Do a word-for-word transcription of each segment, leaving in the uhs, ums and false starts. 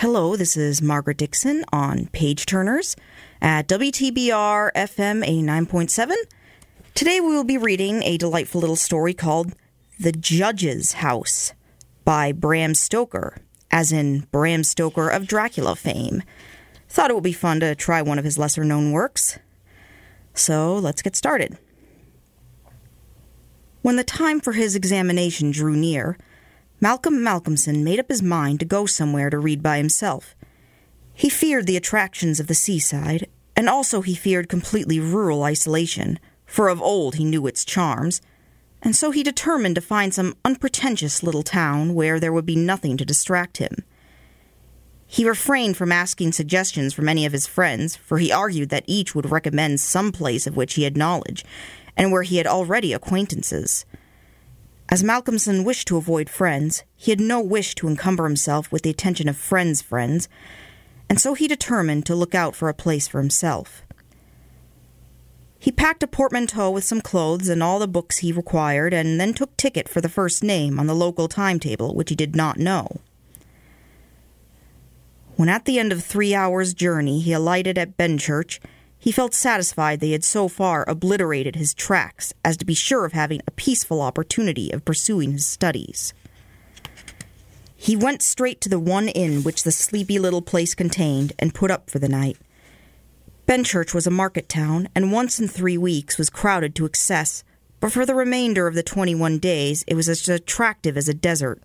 Hello, this is Margaret Dixon on Page Turners at W T B R F M eighty-nine point seven. Today we will be reading a delightful little story called The Judge's House by Bram Stoker, as in Bram Stoker of Dracula fame. Thought it would be fun to try one of his lesser-known works. So let's get started. When the time for his examination drew near, Malcolm Malcolmson made up his mind to go somewhere to read by himself. He feared the attractions of the seaside, and also he feared completely rural isolation, for of old he knew its charms, and so he determined to find some unpretentious little town where there would be nothing to distract him. He refrained from asking suggestions from any of his friends, for he argued that each would recommend some place of which he had knowledge, and where he had already acquaintances. As Malcolmson wished to avoid friends, he had no wish to encumber himself with the attention of friends' friends, and so he determined to look out for a place for himself. He packed a portmanteau with some clothes and all the books he required, and then took ticket for the first name on the local timetable, which he did not know. When at the end of three hours' journey he alighted at Benchurch, he felt satisfied that he had so far obliterated his tracks as to be sure of having a peaceful opportunity of pursuing his studies. He went straight to the one inn which the sleepy little place contained and put up for the night. Benchurch was a market town, and once in three weeks was crowded to excess, but for the remainder of the twenty-one days it was as attractive as a desert.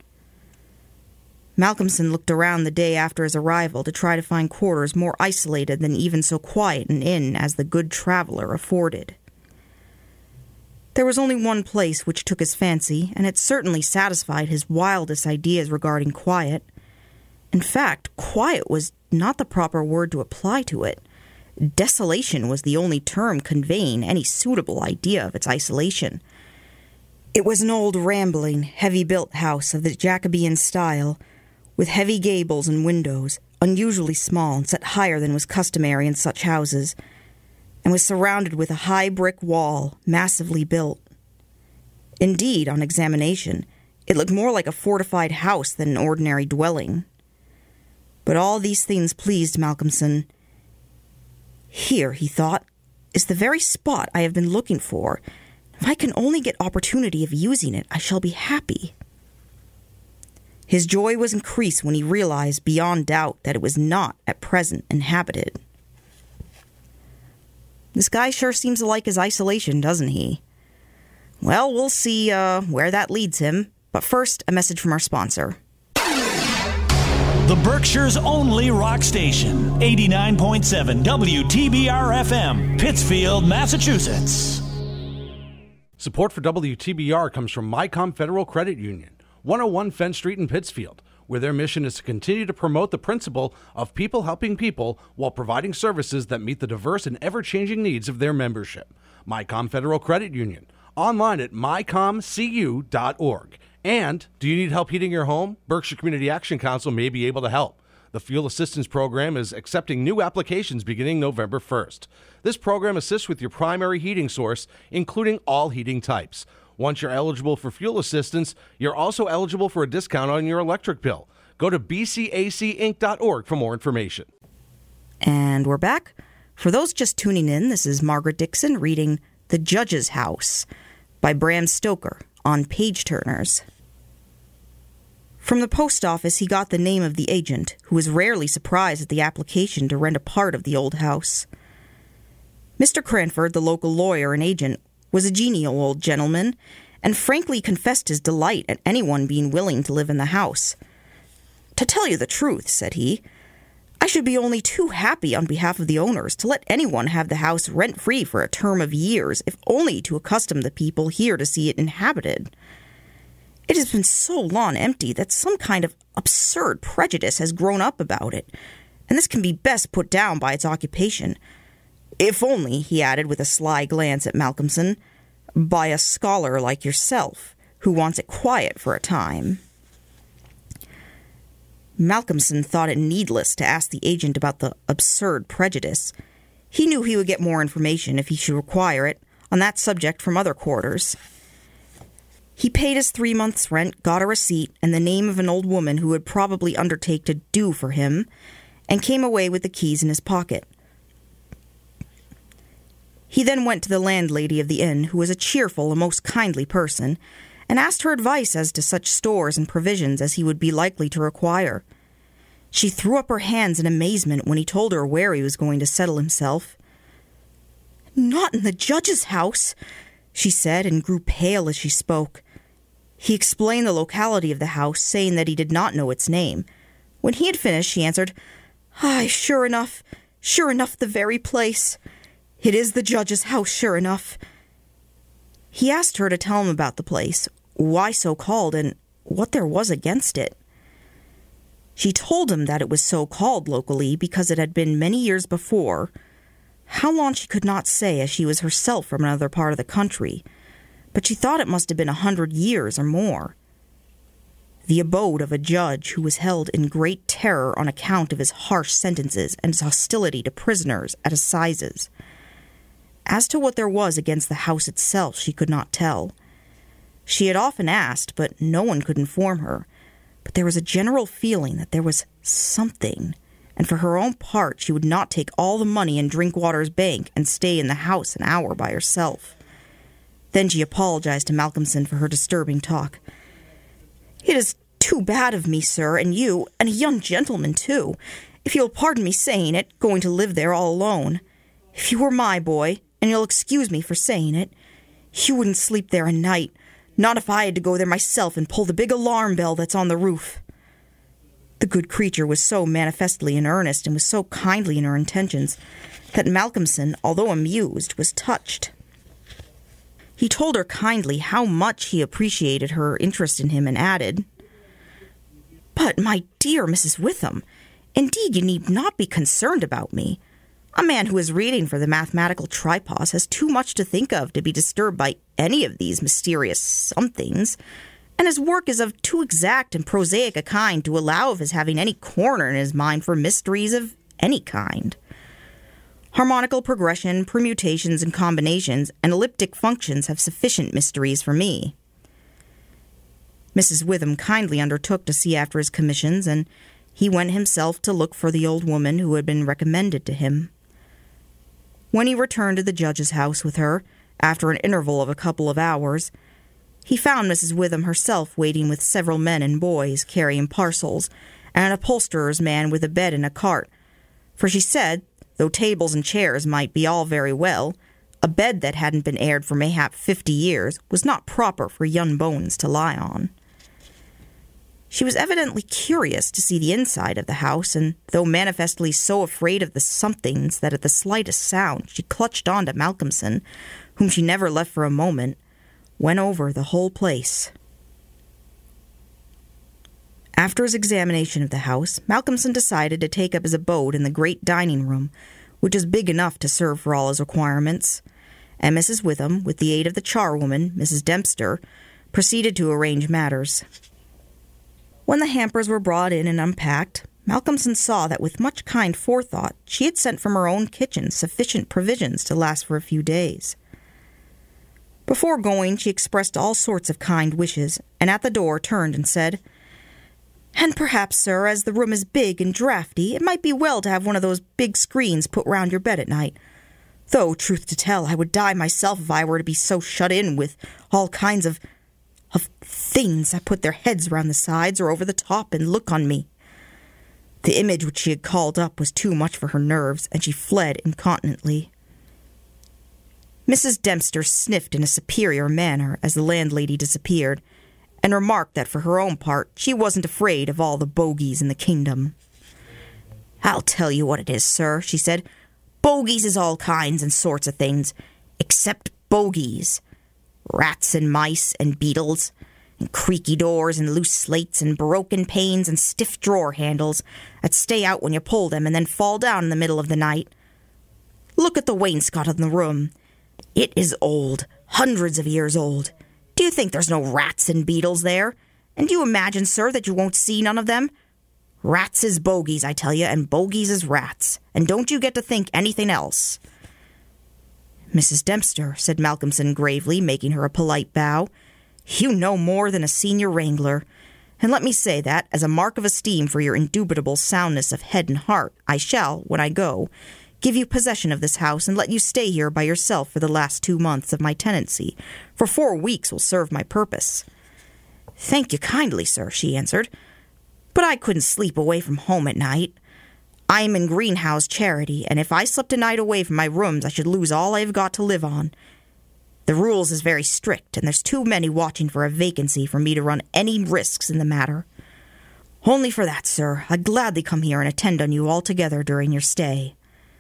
Malcolmson looked around the day after his arrival to try to find quarters more isolated than even so quiet an inn as the Good Traveller afforded. There was only one place which took his fancy, and it certainly satisfied his wildest ideas regarding quiet. In fact, quiet was not the proper word to apply to it. Desolation was the only term conveying any suitable idea of its isolation. It was an old rambling, heavy-built house of the Jacobean style, with heavy gables and windows, unusually small and set higher than was customary in such houses, and was surrounded with a high brick wall, massively built. Indeed, on examination, it looked more like a fortified house than an ordinary dwelling. But all these things pleased Malcolmson. Here, he thought, is the very spot I have been looking for. If I can only get opportunity of using it, I shall be happy. His joy was increased when he realized beyond doubt that it was not at present inhabited. This guy sure seems to like his isolation, doesn't he? Well, we'll see uh, where that leads him. But first, a message from our sponsor. The Berkshire's only rock station, eighty-nine point seven W T B R F M, Pittsfield, Massachusetts. Support for W T B R comes from Mycom Federal Credit Union, one oh one Fenn Street in Pittsfield, where their mission is to continue to promote the principle of people helping people while providing services that meet the diverse and ever-changing needs of their membership. Mycom Federal Credit Union, online at my com c u dot org. And, do you need help heating your home? Berkshire Community Action Council may be able to help. The Fuel Assistance Program is accepting new applications beginning November first. This program assists with your primary heating source, including all heating types. Once you're eligible for fuel assistance, you're also eligible for a discount on your electric bill. Go to b c a c inc dot org for more information. And we're back. For those just tuning in, this is Margaret Dixon reading The Judge's House by Bram Stoker on Page Turners. From the post office he got the name of the agent, who was rarely surprised at the application to rent a part of the old house. Mister Cranford, the local lawyer and agent, was a genial old gentleman, and frankly confessed his delight at anyone being willing to live in the house. "To tell you the truth," said he, "I should be only too happy on behalf of the owners to let anyone have the house rent-free for a term of years, if only to accustom the people here to see it inhabited. It has been so long empty that some kind of absurd prejudice has grown up about it, and this can be best put down by its occupation. If only," he added with a sly glance at Malcolmson, "by a scholar like yourself, who wants it quiet for a time." Malcolmson thought it needless to ask the agent about the absurd prejudice. He knew he would get more information, if he should require it, on that subject from other quarters. He paid his three months' rent, got a receipt, and the name of an old woman who would probably undertake to do for him, and came away with the keys in his pocket. He then went to the landlady of the inn, who was a cheerful and most kindly person, and asked her advice as to such stores and provisions as he would be likely to require. She threw up her hands in amazement when he told her where he was going to settle himself. "Not in the judge's house," she said, and grew pale as she spoke. He explained the locality of the house, saying that he did not know its name. When he had finished, she answered, "Aye, sure enough, sure enough, the very place. It is the judge's house, sure enough." He asked her to tell him about the place, why so called, and what there was against it. She told him that it was so called locally because it had been many years before. How long she could not say, as she was herself from another part of the country, but she thought it must have been a hundred years or more. The abode of a judge who was held in great terror on account of his harsh sentences and his hostility to prisoners at assizes. As to what there was against the house itself, she could not tell. She had often asked, but no one could inform her. But there was a general feeling that there was something, and for her own part she would not take all the money in Drinkwater's bank and stay in the house an hour by herself. Then she apologized to Malcolmson for her disturbing talk. "It is too bad of me, sir, and you, and a young gentleman, too, if you'll pardon me saying it, going to live there all alone. If you were my boy, and you'll excuse me for saying it, you wouldn't sleep there a night, not if I had to go there myself and pull the big alarm bell that's on the roof." The good creature was so manifestly in earnest and was so kindly in her intentions that Malcolmson, although amused, was touched. He told her kindly how much he appreciated her interest in him and added, "But, my dear Missus Witham, indeed you need not be concerned about me. A man who is reading for the mathematical tripos has too much to think of to be disturbed by any of these mysterious somethings, and his work is of too exact and prosaic a kind to allow of his having any corner in his mind for mysteries of any kind. Harmonical progression, permutations and combinations, and elliptic functions have sufficient mysteries for me." Missus Witham kindly undertook to see after his commissions, and he went himself to look for the old woman who had been recommended to him. When he returned to the judge's house with her, after an interval of a couple of hours, he found Missus Witham herself waiting with several men and boys carrying parcels, and an upholsterer's man with a bed and a cart, for she said, though tables and chairs might be all very well, a bed that hadn't been aired for mayhap fifty years was not proper for young bones to lie on. She was evidently curious to see the inside of the house, and though manifestly so afraid of the somethings that at the slightest sound she clutched on to Malcolmson, whom she never left for a moment, went over the whole place. After his examination of the house, Malcolmson decided to take up his abode in the great dining room, which is big enough to serve for all his requirements, and Missus Witham, with the aid of the charwoman, Missus Dempster, proceeded to arrange matters. When the hampers were brought in and unpacked, Malcolmson saw that with much kind forethought she had sent from her own kitchen sufficient provisions to last for a few days. Before going, she expressed all sorts of kind wishes, and at the door turned and said, "And perhaps, sir, as the room is big and draughty, it might be well to have one of those big screens put round your bed at night. Though, truth to tell, I would die myself if I were to be so shut in with all kinds of of things that put their heads round the sides or over the top and look on me." The image which she had called up was too much for her nerves, and she fled incontinently. Missus Dempster sniffed in a superior manner as the landlady disappeared, and remarked that for her own part she wasn't afraid of all the bogies in the kingdom. "I'll tell you what it is, sir," she said. "Bogies is all kinds and sorts of things, except bogies. Rats and mice and beetles, and creaky doors and loose slates and broken panes and stiff drawer handles that stay out when you pull them and then fall down in the middle of the night. Look at the wainscot in the room. It is old, hundreds of years old. Do you think there's no rats and beetles there? And do you imagine, sir, that you won't see none of them? Rats is bogies, I tell you, and bogies is rats. And don't you get to think anything else." "Missus Dempster," said Malcolmson gravely, making her a polite bow, You know more than a senior wrangler. And let me say that, as a mark of esteem for your indubitable soundness of head and heart, I shall, when I go, give you possession of this house and let you stay here by yourself for the last two months of my tenancy, for four weeks will serve my purpose." "Thank you kindly, sir," she answered, "but I couldn't sleep away from home at night. I am in Greenhouse Charity, and if I slept a night away from my rooms I should lose all I have got to live on. The rules is very strict, and there's too many watching for a vacancy for me to run any risks in the matter. Only for that, sir, I'd gladly come here and attend on you altogether during your stay."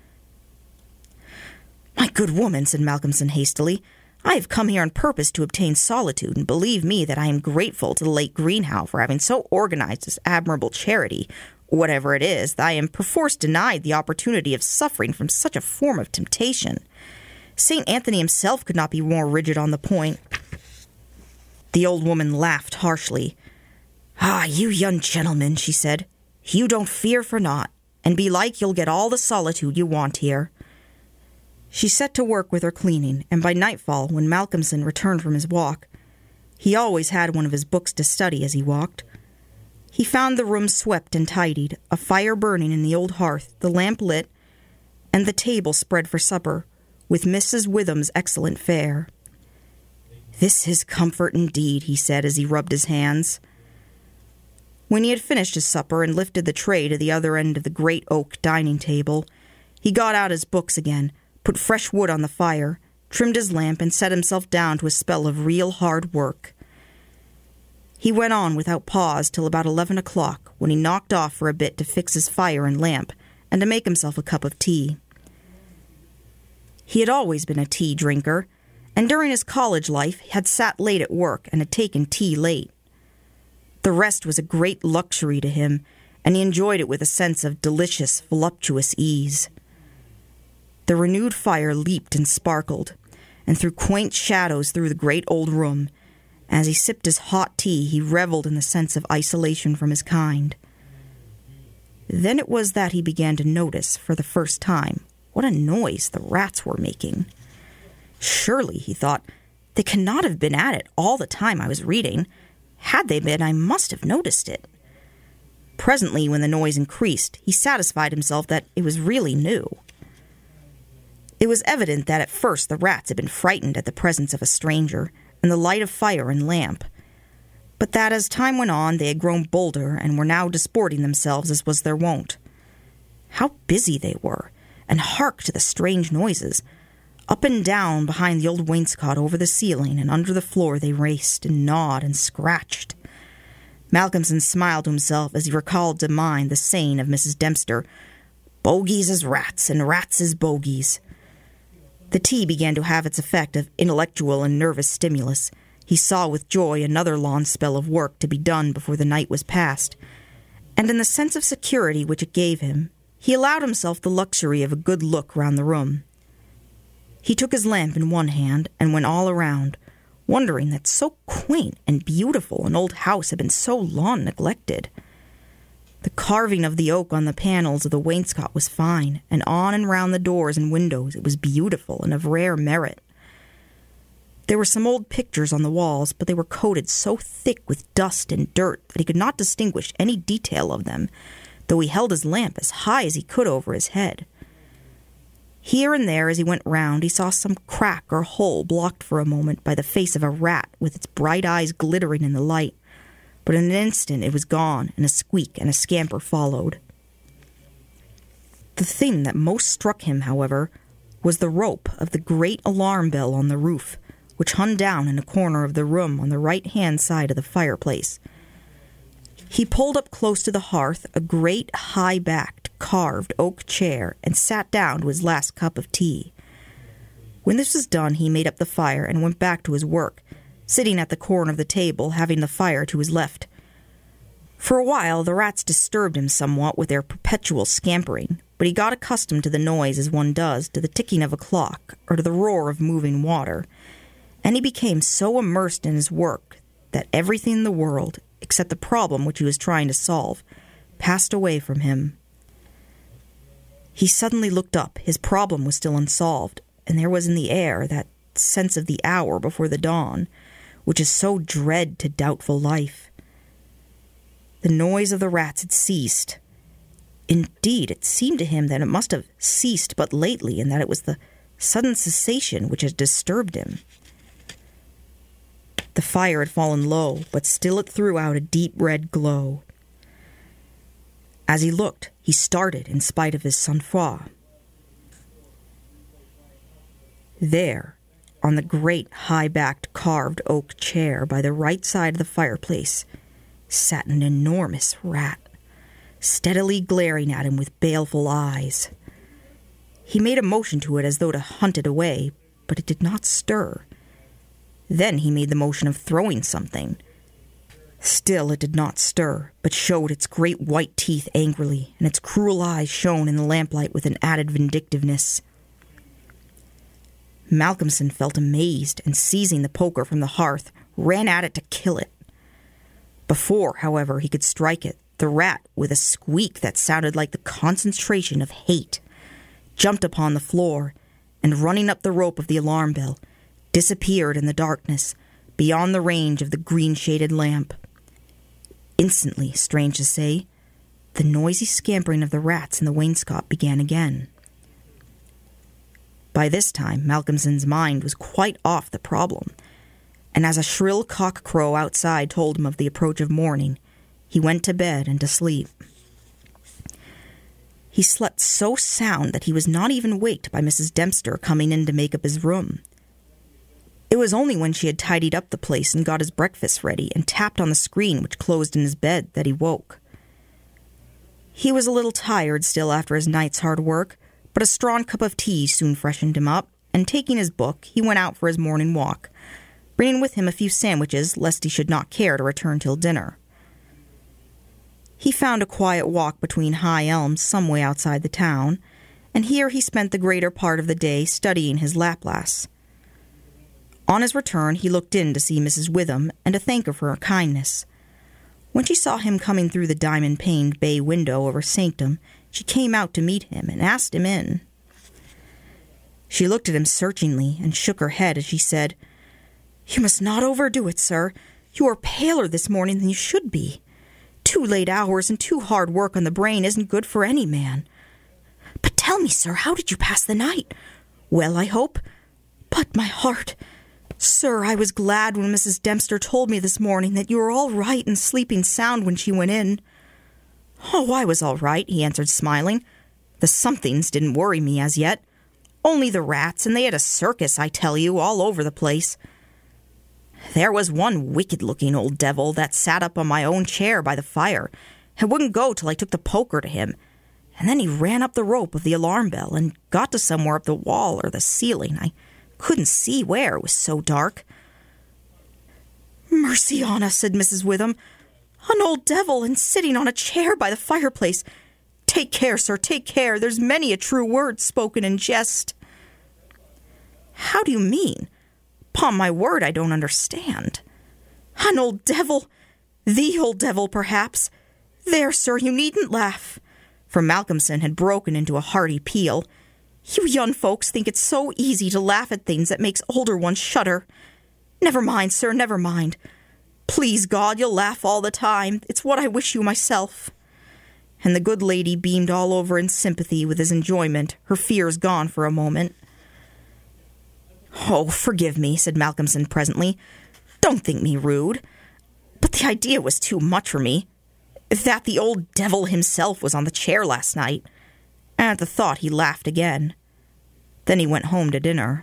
"My good woman," said Malcolmson hastily, "I have come here on purpose to obtain solitude, and believe me that I am grateful to the late Greenhow for having so organized this admirable charity, whatever it is, that I am perforce denied the opportunity of suffering from such a form of temptation. Saint Anthony himself could not be more rigid on the point." The old woman laughed harshly. "Ah, you young gentlemen," she said, "you don't fear for naught, and belike you'll get all the solitude you want here." She set to work with her cleaning, and by nightfall, when Malcolmson returned from his walk, he always had one of his books to study as he walked, he found the room swept and tidied, a fire burning in the old hearth, the lamp lit, and the table spread for supper, with Missus Witham's excellent fare. "This is comfort indeed," he said as he rubbed his hands. When he had finished his supper and lifted the tray to the other end of the great oak dining table, he got out his books again, put fresh wood on the fire, trimmed his lamp, and set himself down to a spell of real hard work. He went on without pause till about eleven o'clock, when he knocked off for a bit to fix his fire and lamp, and to make himself a cup of tea. He had always been a tea drinker, and during his college life had sat late at work and had taken tea late. The rest was a great luxury to him, and he enjoyed it with a sense of delicious, voluptuous ease. The renewed fire leaped and sparkled, and threw quaint shadows through the great old room. As he sipped his hot tea, he revelled in the sense of isolation from his kind. Then it was that he began to notice, for the first time, what a noise the rats were making. Surely, he thought, they cannot have been at it all the time I was reading. Had they been, I must have noticed it. Presently, when the noise increased, he satisfied himself that it was really new. It was evident that at first the rats had been frightened at the presence of a stranger, and the light of fire and lamp, but that as time went on they had grown bolder and were now disporting themselves as was their wont. How busy they were, and hark to the strange noises! Up and down behind the old wainscot over the ceiling and under the floor they raced and gnawed and scratched. Malcolmson smiled to himself as he recalled to mind the saying of Missus Dempster, "Bogies is rats, and rats is bogies." The tea began to have its effect of intellectual and nervous stimulus. He saw with joy another long spell of work to be done before the night was past, and in the sense of security which it gave him, he allowed himself the luxury of a good look round the room. He took his lamp in one hand and went all around, wondering that so quaint and beautiful an old house had been so long neglected. The carving of the oak on the panels of the wainscot was fine, and on and round the doors and windows it was beautiful and of rare merit. There were some old pictures on the walls, but they were coated so thick with dust and dirt that he could not distinguish any detail of them, though he held his lamp as high as he could over his head. Here and there, as he went round, he saw some crack or hole blocked for a moment by the face of a rat with its bright eyes glittering in the light, but in an instant it was gone, and a squeak and a scamper followed. The thing that most struck him, however, was the rope of the great alarm bell on the roof, which hung down in a corner of the room on the right-hand side of the fireplace. He pulled up close to the hearth a great, high-backed, carved oak chair and sat down to his last cup of tea. When this was done, he made up the fire and went back to his work, sitting at the corner of the table, having the fire to his left. For a while, the rats disturbed him somewhat with their perpetual scampering, but he got accustomed to the noise as one does to the ticking of a clock or to the roar of moving water, and he became so immersed in his work that everything in the world, except the problem which he was trying to solve, passed away from him. He suddenly looked up. His problem was still unsolved, and there was in the air that sense of the hour before the dawn, which is so dread to doubtful life. The noise of the rats had ceased. Indeed, it seemed to him that it must have ceased but lately, and that it was the sudden cessation which had disturbed him. The fire had fallen low, but still it threw out a deep red glow. As he looked, he started in spite of his sang-froid. There, on the great high-backed carved oak chair by the right side of the fireplace, sat an enormous rat, steadily glaring at him with baleful eyes. He made a motion to it as though to hunt it away, but it did not stir. Then he made the motion of throwing something. Still it did not stir, but showed its great white teeth angrily, and its cruel eyes shone in the lamplight with an added vindictiveness. Malcolmson felt amazed, and seizing the poker from the hearth, ran at it to kill it. Before, however, he could strike it, the rat, with a squeak that sounded like the concentration of hate, jumped upon the floor, and running up the rope of the alarm bell, disappeared in the darkness, beyond the range of the green-shaded lamp. Instantly, strange to say, the noisy scampering of the rats in the wainscot began again. By this time, Malcolmson's mind was quite off the problem, and as a shrill cock-crow outside told him of the approach of morning, he went to bed and to sleep. He slept so sound that he was not even waked by Missus Dempster coming in to make up his room. It was only when she had tidied up the place and got his breakfast ready and tapped on the screen which closed in his bed that he woke. He was a little tired still after his night's hard work, but a strong cup of tea soon freshened him up, and taking his book, he went out for his morning walk, bringing with him a few sandwiches lest he should not care to return till dinner. He found a quiet walk between high elms some way outside the town, and here he spent the greater part of the day studying his Laplace. On his return, he looked in to see Missus Witham and to thank her for her kindness. When she saw him coming through the diamond-paned bay window of her sanctum, she came out to meet him and asked him in. She looked at him searchingly and shook her head as she said, "You must not overdo it, sir. You are paler this morning than you should be. Too late hours and too hard work on the brain isn't good for any man. But tell me, sir, how did you pass the night? Well, I hope. But my heart... Sir, I was glad when Missus Dempster told me this morning that you were all right and sleeping sound when she went in." "Oh, I was all right," he answered, smiling. "The somethings didn't worry me as yet. Only the rats, and they had a circus, I tell you, all over the place. There was one wicked-looking old devil that sat up on my own chair by the fire, and wouldn't go till I took the poker to him, and then he ran up the rope of the alarm bell and got to somewhere up the wall or the ceiling. I couldn't see where, it was so dark." "Mercy on us," said Missus Witham. "An old devil, and sitting on a chair by the fireplace. Take care, sir, take care. There's many a true word spoken in jest." "How do you mean? 'Pon my word, I don't understand." "An old devil? The old devil, perhaps. There, sir, you needn't laugh." For Malcolmson had broken into a hearty peal. "You young folks think it's so easy to laugh at things that makes older ones shudder. Never mind, sir, never mind. Please God, you'll laugh all the time. It's what I wish you myself." And the good lady beamed all over in sympathy with his enjoyment, her fears gone for a moment. "Oh, forgive me," said Malcolmson presently. "Don't think me rude. But the idea was too much for me. That the old devil himself was on the chair last night." And at the thought he laughed again. Then he went home to dinner.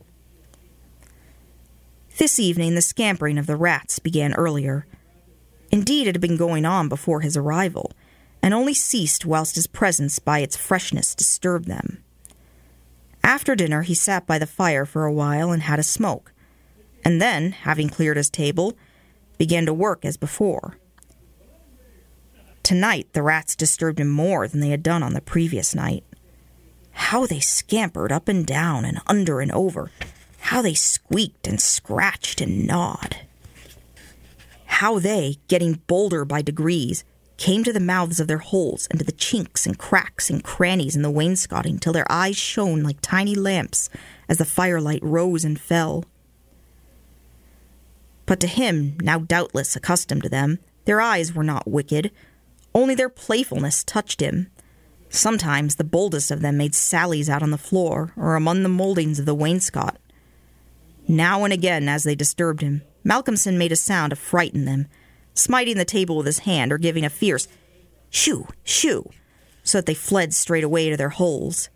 This evening the scampering of the rats began earlier. Indeed, it had been going on before his arrival, and only ceased whilst his presence by its freshness disturbed them. After dinner he sat by the fire for a while and had a smoke, and then, having cleared his table, began to work as before. Tonight the rats disturbed him more than they had done on the previous night. How they scampered up and down and under and over. How they squeaked and scratched and gnawed. How they, getting bolder by degrees, came to the mouths of their holes and to the chinks and cracks and crannies in the wainscoting till their eyes shone like tiny lamps as the firelight rose and fell. But to him, now doubtless accustomed to them, their eyes were not wicked. Only their playfulness touched him. Sometimes the boldest of them made sallies out on the floor or among the moldings of the wainscot. Now and again, as they disturbed him, Malcolmson made a sound to frighten them, smiting the table with his hand or giving a fierce shoo, shoo, so that they fled straight away to their holes.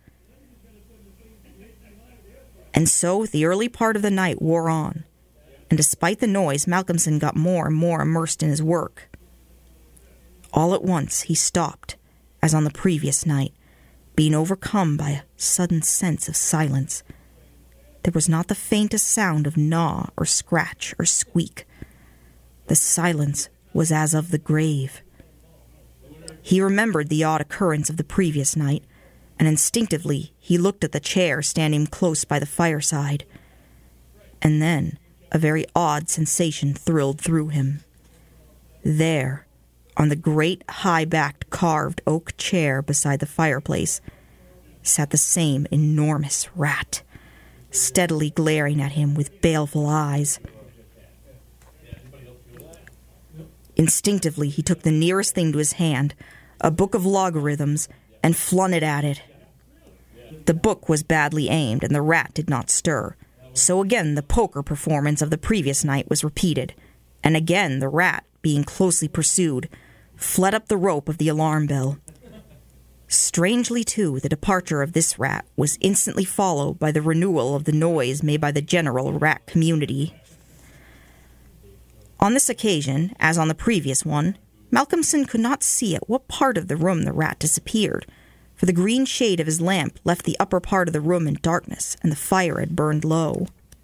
And so the early part of the night wore on, and despite the noise, Malcolmson got more and more immersed in his work. All at once he stopped, as on the previous night, being overcome by a sudden sense of silence. There was not the faintest sound of gnaw or scratch or squeak. The silence was as of the grave. He remembered the odd occurrence of the previous night, and instinctively he looked at the chair standing close by the fireside. And then a very odd sensation thrilled through him. There, on the great high-backed carved oak chair beside the fireplace, sat the same enormous rat, steadily glaring at him with baleful eyes. Instinctively he took the nearest thing to his hand, a book of logarithms, and flung it at it. The book was badly aimed, and the rat did not stir. So again the poker performance of the previous night was repeated, and again the rat, being closely pursued, fled up the rope of the alarm bell. Strangely, too, the departure of this rat was instantly followed by the renewal of the noise made by the general rat community. On this occasion, as on the previous one, Malcolmson could not see at what part of the room the rat disappeared, for the green shade of his lamp left the upper part of the room in darkness, and the fire had burned low.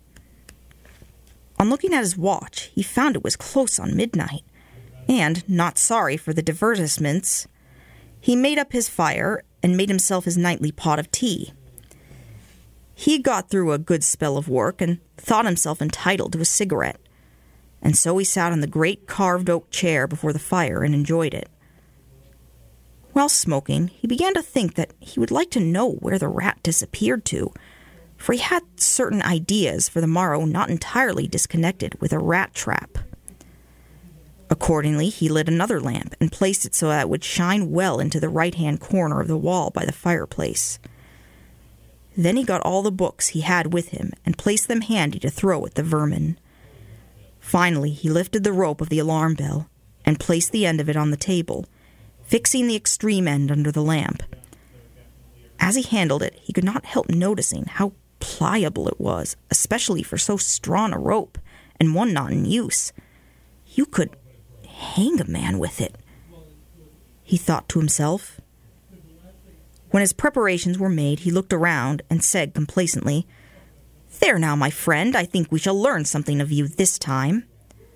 On looking at his watch, he found it was close on midnight, and, not sorry for the divertissements, he made up his fire and made himself his nightly pot of tea. He had got through a good spell of work and thought himself entitled to a cigarette, and so he sat on the great carved oak chair before the fire and enjoyed it. While smoking, he began to think that he would like to know where the rat disappeared to, for he had certain ideas for the morrow not entirely disconnected with a rat trap. Accordingly, he lit another lamp and placed it so that it would shine well into the right-hand corner of the wall by the fireplace. Then he got all the books he had with him and placed them handy to throw at the vermin. Finally, he lifted the rope of the alarm bell and placed the end of it on the table, fixing the extreme end under the lamp. As he handled it, he could not help noticing how pliable it was, especially for so strong a rope, and one not in use. You could hang a man with it, he thought to himself. When his preparations were made, he looked around and said complacently, "There now, my friend, I think we shall learn something of you this time."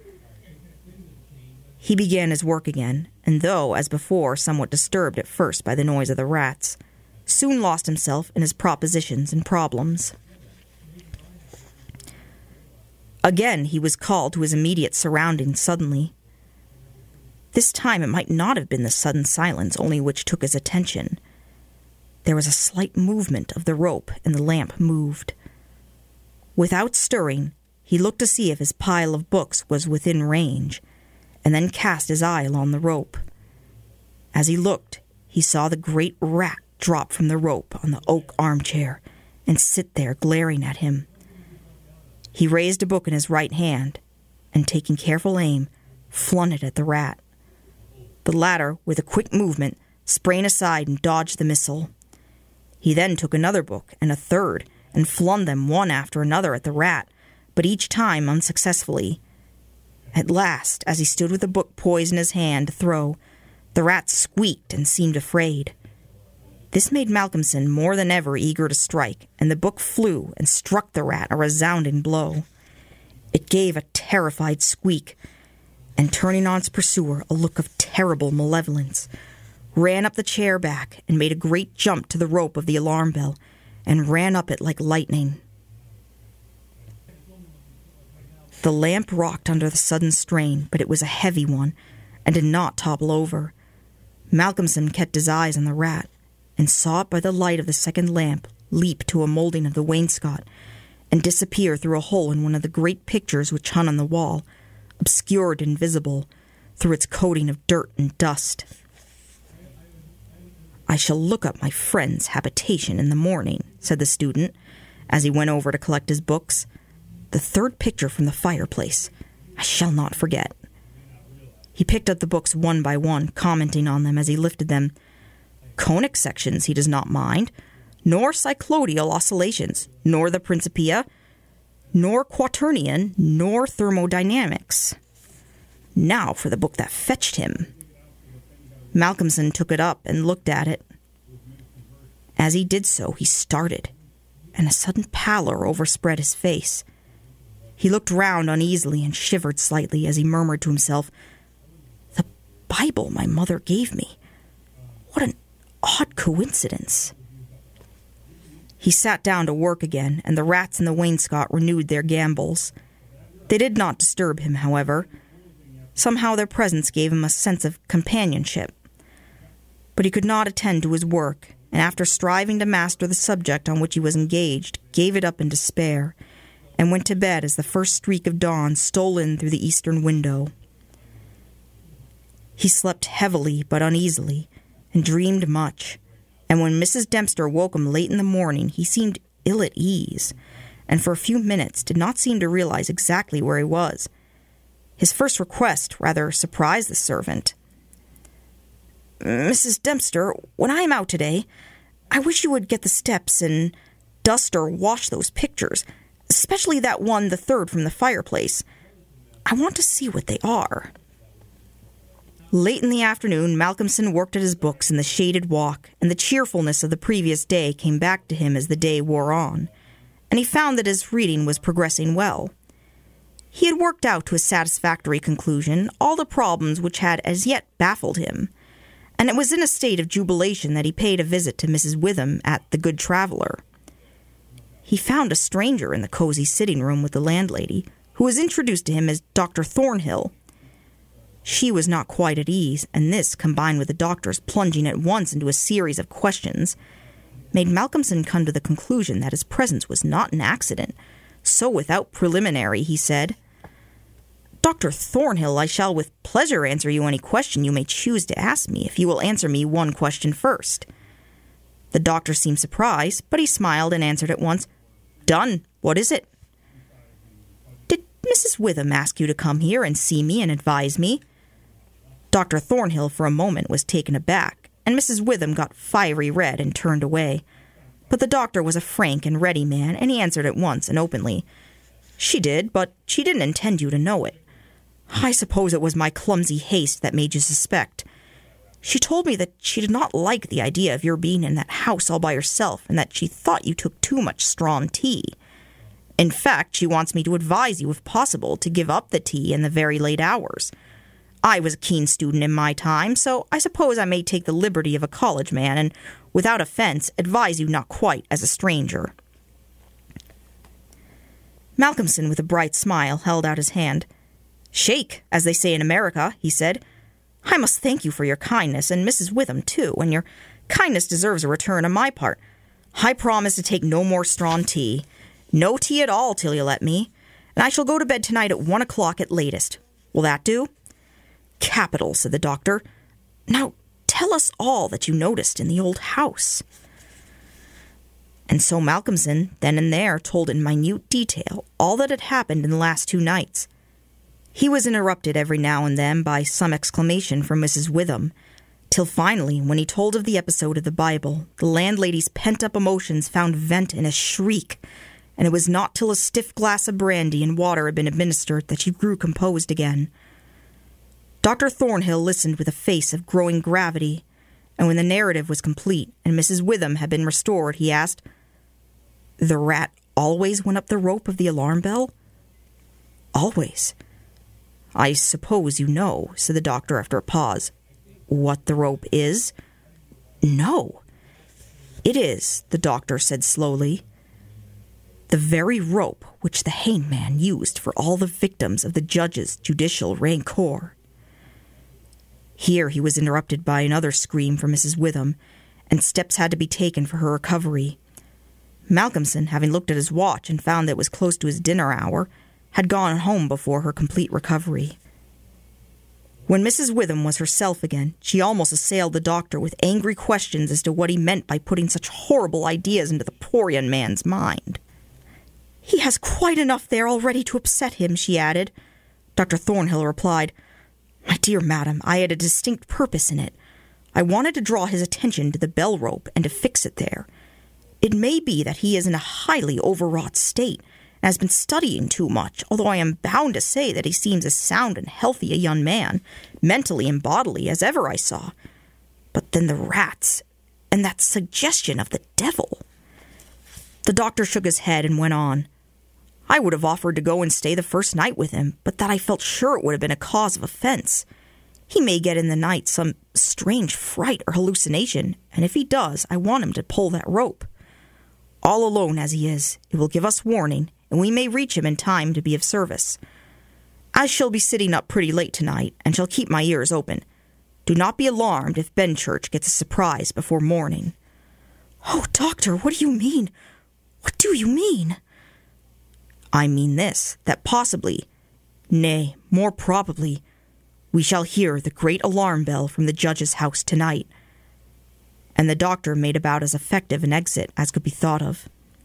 He began his work again, and though, as before, somewhat disturbed at first by the noise of the rats, soon lost himself in his propositions and problems. Again he was called to his immediate surroundings suddenly. This time it might not have been the sudden silence only which took his attention. There was a slight movement of the rope, and the lamp moved. Without stirring, he looked to see if his pile of books was within range, and then cast his eye along the rope. As he looked, he saw the great rat drop from the rope on the oak armchair and sit there glaring at him. He raised a book in his right hand, and taking careful aim, flung it at the rat. The latter, with a quick movement, sprang aside and dodged the missile. He then took another book and a third, and flung them one after another at the rat, but each time unsuccessfully. At last, as he stood with the book poised in his hand to throw, the rat squeaked and seemed afraid. This made Malcolmson more than ever eager to strike, and the book flew and struck the rat a resounding blow. It gave a terrified squeak, and turning on its pursuer a look of terrible malevolence, ran up the chair back and made a great jump to the rope of the alarm bell, and ran up it like lightning. The lamp rocked under the sudden strain, but it was a heavy one, and did not topple over. Malcolmson kept his eyes on the rat, and saw it by the light of the second lamp leap to a molding of the wainscot, and disappear through a hole in one of the great pictures which hung on the wall, obscured and visible through its coating of dirt and dust. "I shall look up my friend's habitation in the morning," said the student, as he went over to collect his books. "The third picture from the fireplace. I shall not forget." He picked up the books one by one, commenting on them as he lifted them. Conic sections he does not mind, nor cycloidal oscillations, nor the Principia, nor quaternion, nor thermodynamics. Now for the book that fetched him. Malcolmson took it up and looked at it. As he did so, he started, and a sudden pallor overspread his face. He looked round uneasily and shivered slightly as he murmured to himself, "The Bible my mother gave me. What an odd coincidence." He sat down to work again, and the rats in the wainscot renewed their gambols. They did not disturb him, however. Somehow their presence gave him a sense of companionship. But he could not attend to his work, and after striving to master the subject on which he was engaged, gave it up in despair, and went to bed as the first streak of dawn stole in through the eastern window. He slept heavily but uneasily, and dreamed much, and when Missus Dempster woke him late in the morning, he seemed ill at ease, and for a few minutes did not seem to realize exactly where he was. His first request rather surprised the servant. "Missus Dempster, when I am out today, I wish you would get the steps and dust or wash those pictures, especially that one, the third from the fireplace. I want to see what they are." Late in the afternoon, Malcolmson worked at his books in the shaded walk, and the cheerfulness of the previous day came back to him as the day wore on, and he found that his reading was progressing well. He had worked out to a satisfactory conclusion all the problems which had as yet baffled him, and it was in a state of jubilation that he paid a visit to Missus Witham at The Good Traveller. He found a stranger in the cozy sitting-room with the landlady, who was introduced to him as Doctor Thornhill. She was not quite at ease, and this, combined with the doctor's plunging at once into a series of questions, made Malcolmson come to the conclusion that his presence was not an accident. So without preliminary, he said, "Doctor Thornhill, I shall with pleasure answer you any question you may choose to ask me, if you will answer me one question first." The doctor seemed surprised, but he smiled and answered at once, "Done. What is it?" "Did Missus Witham ask you to come here and see me and advise me?" Doctor Thornhill for a moment was taken aback, and Missus Witham got fiery red and turned away. But the doctor was a frank and ready man, and he answered at once and openly, "She did, but she didn't intend you to know it. I suppose it was my clumsy haste that made you suspect. She told me that she did not like the idea of your being in that house all by yourself, and that she thought you took too much strong tea. In fact, she wants me to advise you, if possible, to give up the tea in the very late hours. I was a keen student in my time, so I suppose I may take the liberty of a college man, and, without offence, advise you not quite as a stranger." Malcolmson, with a bright smile, held out his hand. "Shake, as they say in America," he said. "I must thank you for your kindness, and Missus Witham, too, and your kindness deserves a return on my part. I promise to take no more strong tea. No tea at all till you let me, and I shall go to bed tonight at one o'clock at latest. Will that do?" "Capital," said the doctor. "Now tell us all that you noticed in the old house." And so Malcolmson, then and there, told in minute detail all that had happened in the last two nights. He was interrupted every now and then by some exclamation from Missus Witham, till finally, when he told of the episode of the Bible, the landlady's pent-up emotions found vent in a shriek, and it was not till a stiff glass of brandy and water had been administered that she grew composed again. Doctor Thornhill listened with a face of growing gravity, and when the narrative was complete and Missus Witham had been restored, he asked, "The rat always went up the rope of the alarm bell?" "Always." "I suppose you know," said the doctor after a pause, "what the rope is?" "No." "It is," the doctor said slowly, "the very rope which the hangman used for all the victims of the judge's judicial rancour." Here he was interrupted by another scream from Missus Witham, and steps had to be taken for her recovery. Malcolmson, having looked at his watch and found that it was close to his dinner hour, had gone home before her complete recovery. When Missus Witham was herself again, she almost assailed the doctor with angry questions as to what he meant by putting such horrible ideas into the poor young man's mind. "He has quite enough there already to upset him," she added. Doctor Thornhill replied, "My dear madam, I had a distinct purpose in it. I wanted to draw his attention to the bell rope and to fix it there. It may be that he is in a highly overwrought state and has been studying too much, although I am bound to say that he seems as sound and healthy a young man, mentally and bodily, as ever I saw. But then the rats, and that suggestion of the devil." The doctor shook his head and went on. "I would have offered to go and stay the first night with him, but that I felt sure it would have been a cause of offense. He may get in the night some strange fright or hallucination, and if he does, I want him to pull that rope. All alone as he is, it will give us warning, and we may reach him in time to be of service. I shall be sitting up pretty late tonight, and shall keep my ears open. Do not be alarmed if Benchurch gets a surprise before morning." "Oh, doctor, what do you mean? What do you mean?" "I mean this, that possibly, nay, more probably, we shall hear the great alarm bell from the judge's house tonight." And the doctor made about as effective an exit as could be thought of.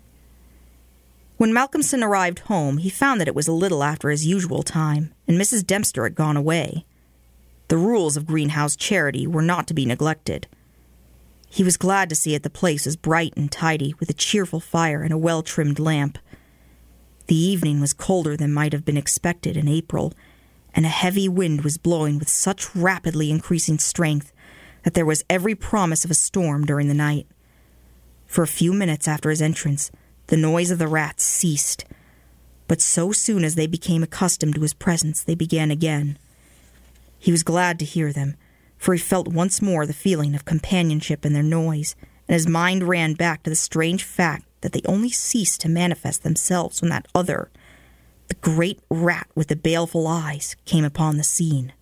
When Malcolmson arrived home, he found that it was a little after his usual time, and Missus Dempster had gone away. The rules of greenhouse charity were not to be neglected. He was glad to see that the place was bright and tidy, with a cheerful fire and a well-trimmed lamp. The evening was colder than might have been expected in April, and a heavy wind was blowing with such rapidly increasing strength that there was every promise of a storm during the night. For a few minutes after his entrance, the noise of the rats ceased, but so soon as they became accustomed to his presence, they began again. He was glad to hear them, for he felt once more the feeling of companionship in their noise, and his mind ran back to the strange fact that they only ceased to manifest themselves when that other, the great rat with the baleful eyes, came upon the scene.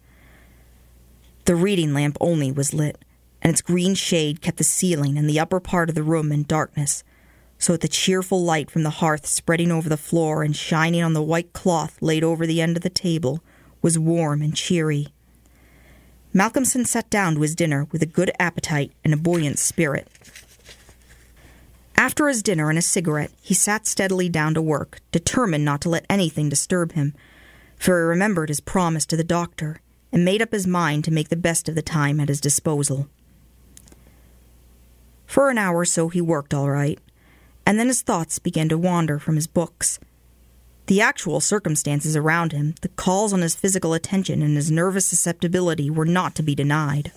The reading lamp only was lit, and its green shade kept the ceiling and the upper part of the room in darkness, so that the cheerful light from the hearth spreading over the floor and shining on the white cloth laid over the end of the table was warm and cheery. Malcolmson sat down to his dinner with a good appetite and a buoyant spirit. After his dinner and a cigarette, he sat steadily down to work, determined not to let anything disturb him, for he remembered his promise to the doctor, and made up his mind to make the best of the time at his disposal. For an hour or so he worked all right, and then his thoughts began to wander from his books. The actual circumstances around him, the calls on his physical attention and his nervous susceptibility were not to be denied.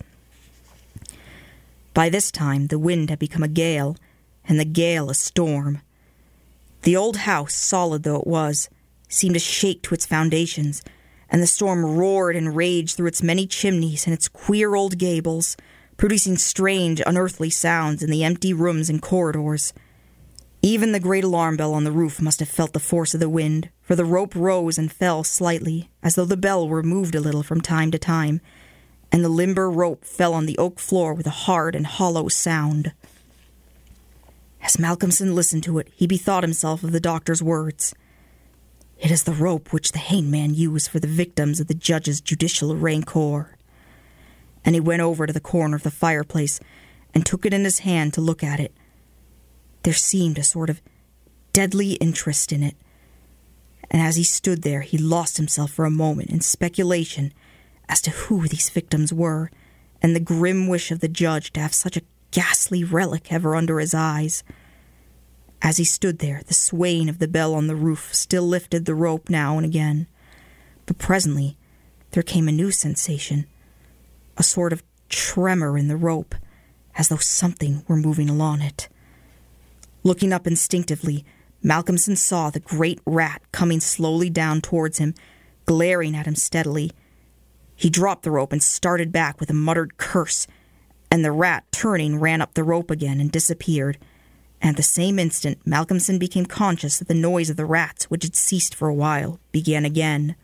By this time the wind had become a gale, and the gale a storm. The old house, solid though it was, seemed to shake to its foundations, and the storm roared and raged through its many chimneys and its queer old gables, producing strange, unearthly sounds in the empty rooms and corridors. Even the great alarm bell on the roof must have felt the force of the wind, for the rope rose and fell slightly, as though the bell were moved a little from time to time, and the limber rope fell on the oak floor with a hard and hollow sound. As Malcolmson listened to it, he bethought himself of the doctor's words. "It is the rope which the hangman used for the victims of the judge's judicial rancor." And he went over to the corner of the fireplace and took it in his hand to look at it. There seemed a sort of deadly interest in it, and as he stood there he lost himself for a moment in speculation as to who these victims were, and the grim wish of the judge to have such a ghastly relic ever under his eyes. As he stood there, the swaying of the bell on the roof still lifted the rope now and again, but presently there came a new sensation, a sort of tremor in the rope, as though something were moving along it. Looking up instinctively, Malcolmson saw the great rat coming slowly down towards him, glaring at him steadily. He dropped the rope and started back with a muttered curse, and the rat, turning, ran up the rope again and disappeared. And at the same instant, Malcolmson became conscious that the noise of the rats, which had ceased for a while, began again.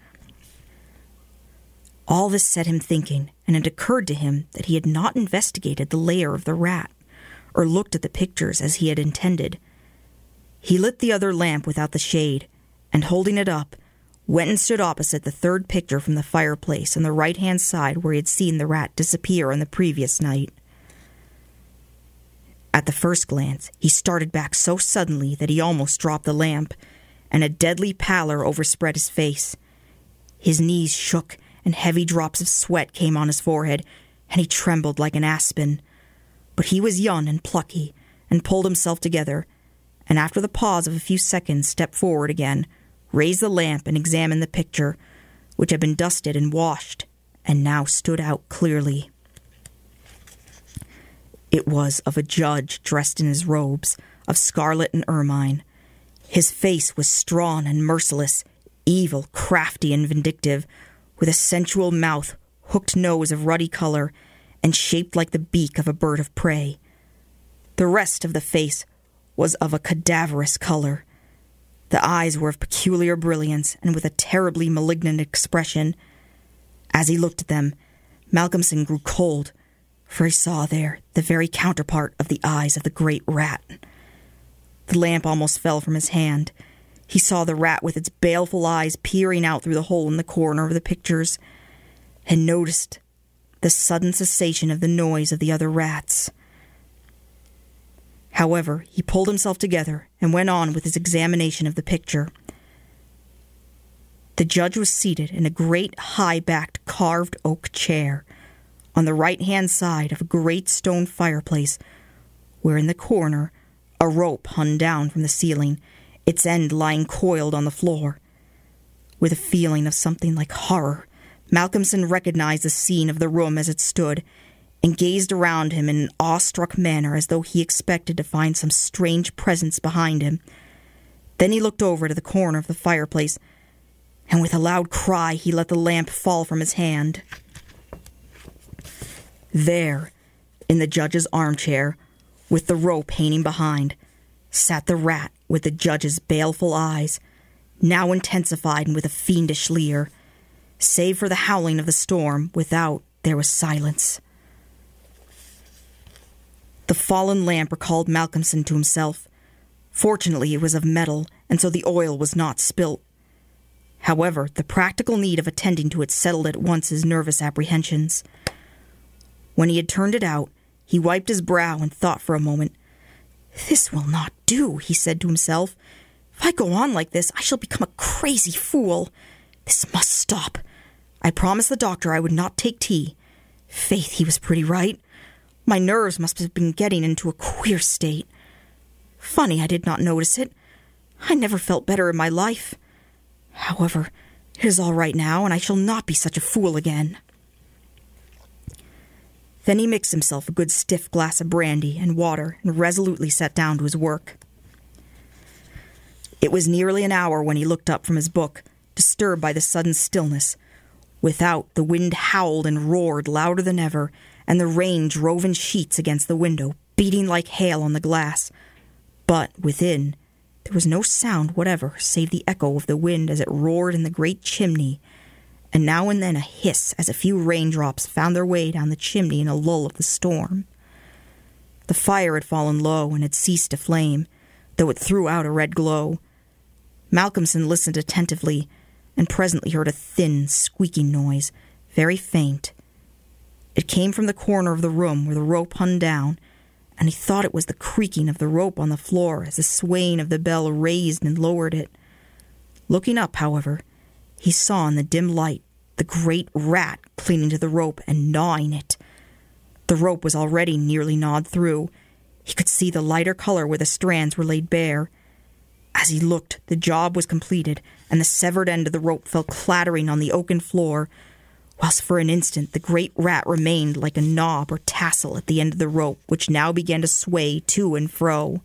All this set him thinking, and it occurred to him that he had not investigated the lair of the rat, or looked at the pictures as he had intended. He lit the other lamp without the shade, and holding it up, went and stood opposite the third picture from the fireplace on the right-hand side where he had seen the rat disappear on the previous night. At the first glance, he started back so suddenly that he almost dropped the lamp, and a deadly pallor overspread his face. His knees shook, and heavy drops of sweat came on his forehead, and he trembled like an aspen. But he was young and plucky, and pulled himself together, and after the pause of a few seconds stepped forward again, raised the lamp and examined the picture, which had been dusted and washed, and now stood out clearly. It was of a judge dressed in his robes of scarlet and ermine. His face was strong and merciless, evil, crafty, and vindictive, with a sensual mouth, hooked nose of ruddy color, and shaped like the beak of a bird of prey. The rest of the face was of a cadaverous color. The eyes were of peculiar brilliance and with a terribly malignant expression. As he looked at them, Malcolmson grew cold, for he saw there the very counterpart of the eyes of the great rat. The lamp almost fell from his hand. He saw the rat with its baleful eyes peering out through the hole in the corner of the pictures, and noticed the sudden cessation of the noise of the other rats. However, he pulled himself together and went on with his examination of the picture. The judge was seated in a great high-backed carved oak chair on the right-hand side of a great stone fireplace, where in the corner a rope hung down from the ceiling, its end lying coiled on the floor. With a feeling of something like horror, Malcolmson recognized the scene of the room as it stood, and gazed around him in an awestruck manner as though he expected to find some strange presence behind him. Then he looked over to the corner of the fireplace, and with a loud cry he let the lamp fall from his hand. There, in the judge's armchair, with the rope hanging behind, sat the rat with the judge's baleful eyes, now intensified and with a fiendish leer. Save for the howling of the storm, without there was silence. The fallen lamp recalled Malcolmson to himself. Fortunately, it was of metal, and so the oil was not spilt. However, the practical need of attending to it settled at once his nervous apprehensions. When he had turned it out, he wiped his brow and thought for a moment. "This will not do," he said to himself. "If I go on like this, I shall become a crazy fool. This must stop. I promised the doctor I would not take tea. Faith, he was pretty right. My nerves must have been getting into a queer state. Funny I did not notice it. I never felt better in my life. However, it is all right now, and I shall not be such a fool again." Then he mixed himself a good stiff glass of brandy and water and resolutely sat down to his work. It was nearly an hour when he looked up from his book, disturbed by the sudden stillness. Without, the wind howled and roared louder than ever, and the rain drove in sheets against the window, beating like hail on the glass. But within, there was no sound whatever save the echo of the wind as it roared in the great chimney, and now and then a hiss as a few raindrops found their way down the chimney in a lull of the storm. The fire had fallen low and had ceased to flame, though it threw out a red glow. Malcolmson listened attentively, and presently heard a thin, squeaking noise, very faint. It came from the corner of the room where the rope hung down, and he thought it was the creaking of the rope on the floor as the swaying of the bell raised and lowered it. Looking up, however, he saw in the dim light the great rat clinging to the rope and gnawing it. The rope was already nearly gnawed through. He could see the lighter color where the strands were laid bare. As he looked, the job was completed, and the severed end of the rope fell clattering on the oaken floor, whilst for an instant the great rat remained like a knob or tassel at the end of the rope, which now began to sway to and fro.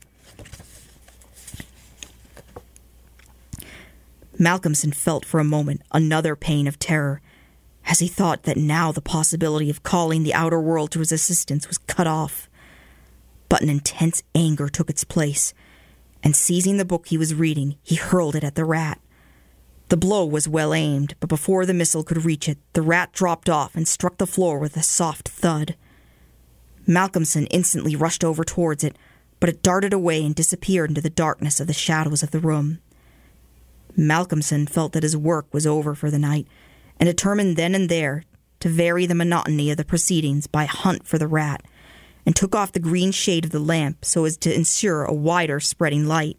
Malcolmson felt for a moment another pain of terror, as he thought that now the possibility of calling the outer world to his assistance was cut off. But an intense anger took its place, and seizing the book he was reading, he hurled it at the rat. The blow was well aimed, but before the missile could reach it, the rat dropped off and struck the floor with a soft thud. Malcolmson instantly rushed over towards it, but it darted away and disappeared into the darkness of the shadows of the room. Malcolmson felt that his work was over for the night, and determined then and there to vary the monotony of the proceedings by a hunt for the rat, and took off the green shade of the lamp so as to ensure a wider spreading light.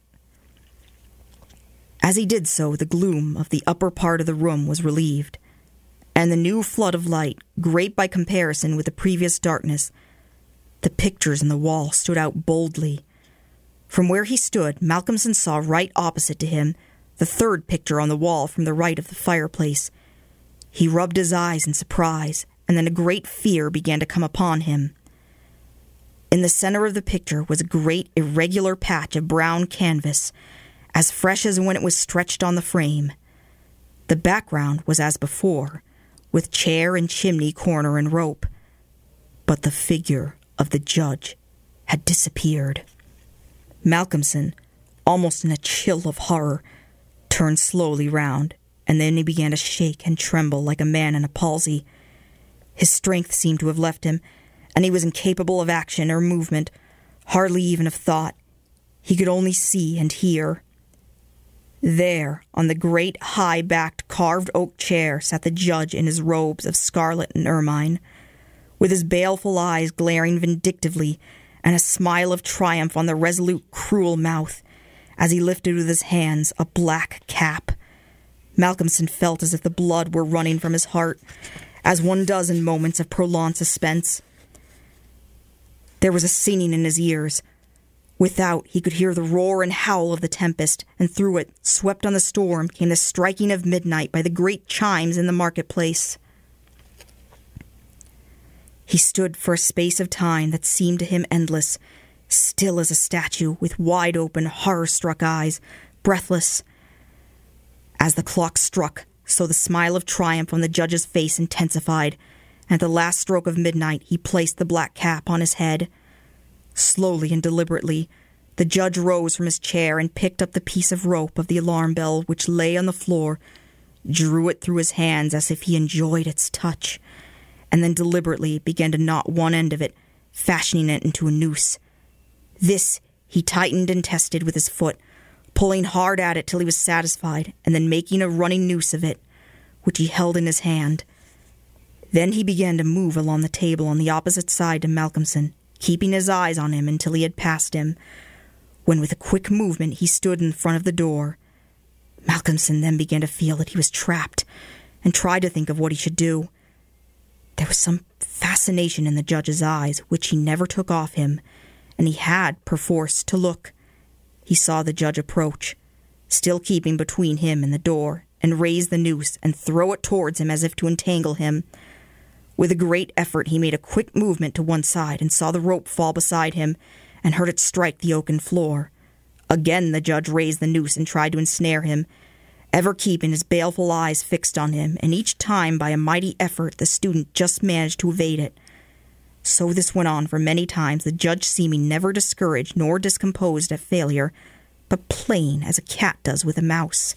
As he did so, the gloom of the upper part of the room was relieved, and the new flood of light, great by comparison with the previous darkness, the pictures on the wall stood out boldly. From where he stood, Malcolmson saw right opposite to him the third picture on the wall from the right of the fireplace. He rubbed his eyes in surprise, and then a great fear began to come upon him. In the center of the picture was a great irregular patch of brown canvas, as fresh as when it was stretched on the frame. The background was as before, with chair and chimney corner and rope, but the figure of the judge had disappeared. Malcolmson, almost in a chill of horror, turned slowly round, and then he began to shake and tremble like a man in a palsy. His strength seemed to have left him, and he was incapable of action or movement, hardly even of thought. He could only see and hear. There, on the great high-backed carved oak chair, sat the judge in his robes of scarlet and ermine, with his baleful eyes glaring vindictively, and a smile of triumph on the resolute, cruel mouth, as he lifted with his hands a black cap. Malcolmson felt as if the blood were running from his heart, as one does in moments of prolonged suspense. There was a singing in his ears. Without, he could hear the roar and howl of the tempest, and through it, swept on the storm, came the striking of midnight by the great chimes in the marketplace. He stood for a space of time that seemed to him endless, still as a statue, with wide-open, horror-struck eyes, breathless. As the clock struck, so the smile of triumph on the judge's face intensified, and at the last stroke of midnight he placed the black cap on his head. Slowly and deliberately, the judge rose from his chair and picked up the piece of rope of the alarm bell which lay on the floor, drew it through his hands as if he enjoyed its touch, and then deliberately began to knot one end of it, fashioning it into a noose. This he tightened and tested with his foot, pulling hard at it till he was satisfied, and then making a running noose of it, which he held in his hand. Then he began to move along the table on the opposite side to Malcolmson, keeping his eyes on him until he had passed him, when with a quick movement he stood in front of the door. Malcolmson then began to feel that he was trapped, and tried to think of what he should do. There was some fascination in the judge's eyes, which he never took off him, and he had, perforce, to look. He saw the judge approach, still keeping between him and the door, and raise the noose and throw it towards him as if to entangle him. With a great effort he made a quick movement to one side and saw the rope fall beside him, and heard it strike the oaken floor. Again the judge raised the noose and tried to ensnare him, ever keeping his baleful eyes fixed on him, and each time by a mighty effort the student just managed to evade it. So this went on for many times, the judge seeming never discouraged nor discomposed at failure, but playing as a cat does with a mouse.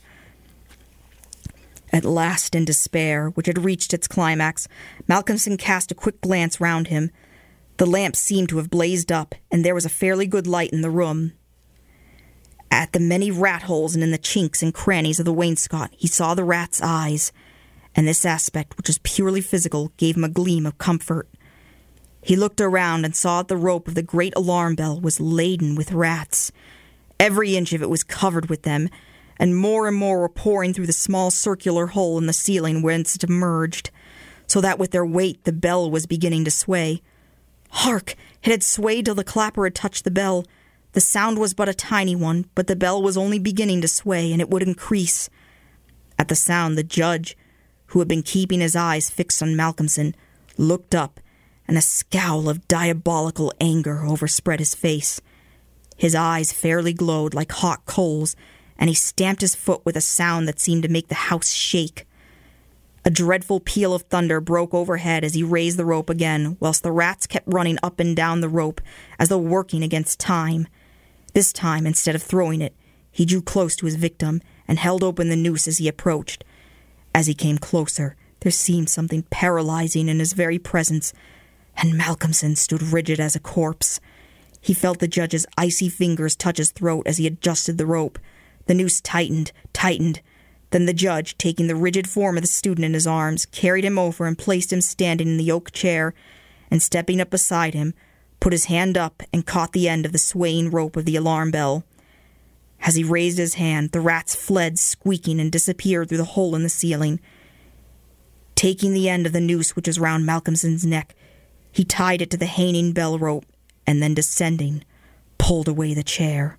At last, in despair, which had reached its climax, Malcolmson cast a quick glance round him. The lamp seemed to have blazed up, and there was a fairly good light in the room. At the many rat-holes and in the chinks and crannies of the wainscot he saw the rat's eyes, and this aspect, which was purely physical, gave him a gleam of comfort. He looked around and saw that the rope of the great alarm bell was laden with rats. Every inch of it was covered with them, and more and more were pouring through the small circular hole in the ceiling whence it emerged, so that with their weight the bell was beginning to sway. Hark! It had swayed till the clapper had touched the bell. The sound was but a tiny one, but the bell was only beginning to sway, and it would increase. At the sound, the judge, who had been keeping his eyes fixed on Malcolmson, looked up, and a scowl of diabolical anger overspread his face. His eyes fairly glowed like hot coals, and he stamped his foot with a sound that seemed to make the house shake. A dreadful peal of thunder broke overhead as he raised the rope again, whilst the rats kept running up and down the rope as though working against time. This time, instead of throwing it, he drew close to his victim and held open the noose as he approached. As he came closer, there seemed something paralyzing in his very presence, and Malcolmson stood rigid as a corpse. He felt the judge's icy fingers touch his throat as he adjusted the rope. The noose tightened, tightened, Then the judge, taking the rigid form of the student in his arms, carried him over and placed him standing in the oak chair, and stepping up beside him, put his hand up and caught the end of the swaying rope of the alarm bell. As he raised his hand, the rats fled, squeaking, and disappeared through the hole in the ceiling. Taking the end of the noose which was round Malcolmson's neck, he tied it to the hanging bell rope, and then descending, pulled away the chair.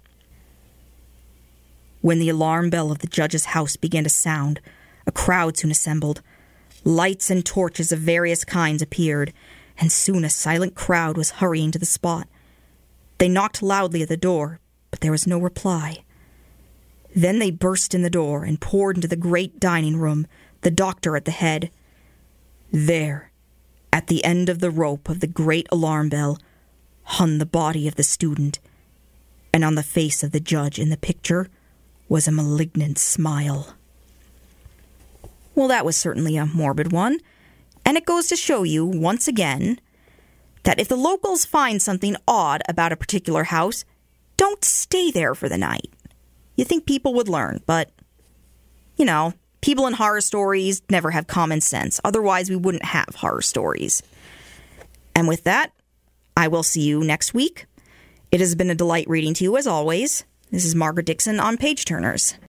When the alarm bell of the judge's house began to sound, a crowd soon assembled. Lights and torches of various kinds appeared, and soon a silent crowd was hurrying to the spot. They knocked loudly at the door, but there was no reply. Then they burst in the door and poured into the great dining room, the doctor at the head. There, at the end of the rope of the great alarm bell, hung the body of the student, and on the face of the judge in the picture was a malignant smile. Well, that was certainly a morbid one, and it goes to show you, once again, that if the locals find something odd about a particular house, don't stay there for the night. You think people would learn, but, you know, people in horror stories never have common sense. Otherwise, we wouldn't have horror stories. And with that, I will see you next week. It has been a delight reading to you, as always. This is Margaret Dixon on Page Turners.